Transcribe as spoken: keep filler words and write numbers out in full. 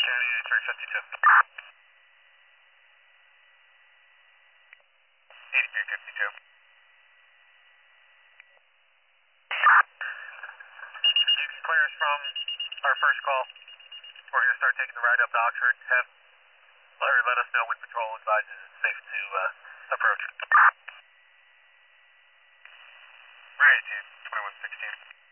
County eighty-three fifty-two. eighty-three fifty-two. You can clear us from our first call. We're going to start taking the ride up to Oxford. Have, or let us know when patrol advises it's safe to uh, approach. Right, twenty-one sixteen.